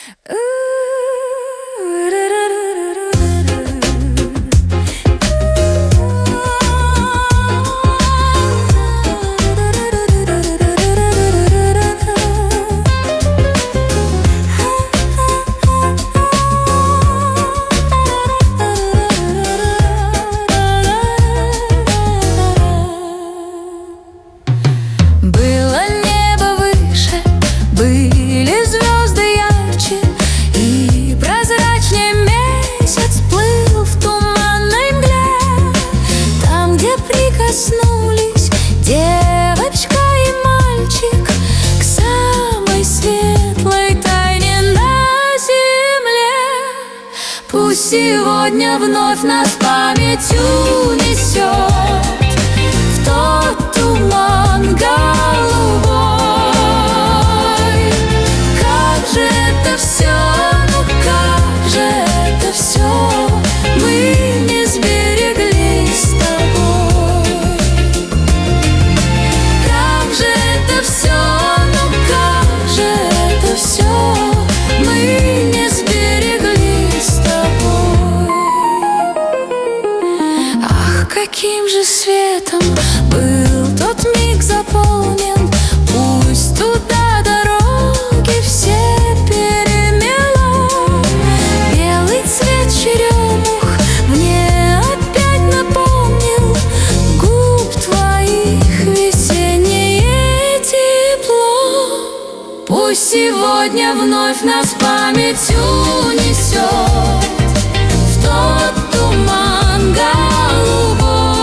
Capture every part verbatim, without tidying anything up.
Прикоснулись девочка и мальчик к самой светлой тайне на земле. Пусть сегодня вновь нас память унесет в тот туман голубой. Как же это все, ну как же это все мы не сберегли с тобой. Каким же светом был тот миг заполнен, пусть туда дороги все перемело. Белый цвет черемух мне опять напомнил губ твоих весеннее тепло. Пусть сегодня вновь нас память унесет в тот туман голубой.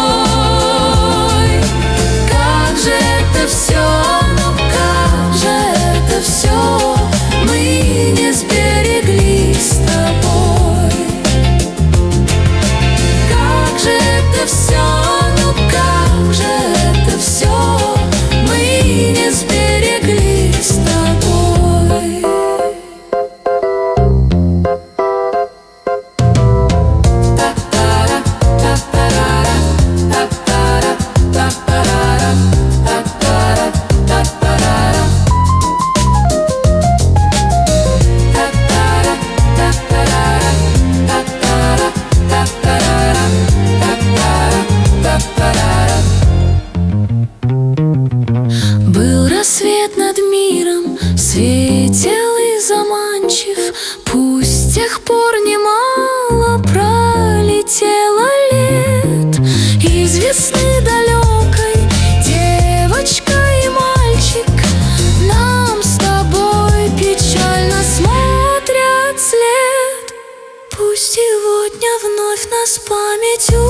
Свет над миром светел и заманчив, пусть с тех пор немало пролетело лет. Из весны далекой девочка и мальчик нам с тобой печально смотрят след. Пусть сегодня вновь нас память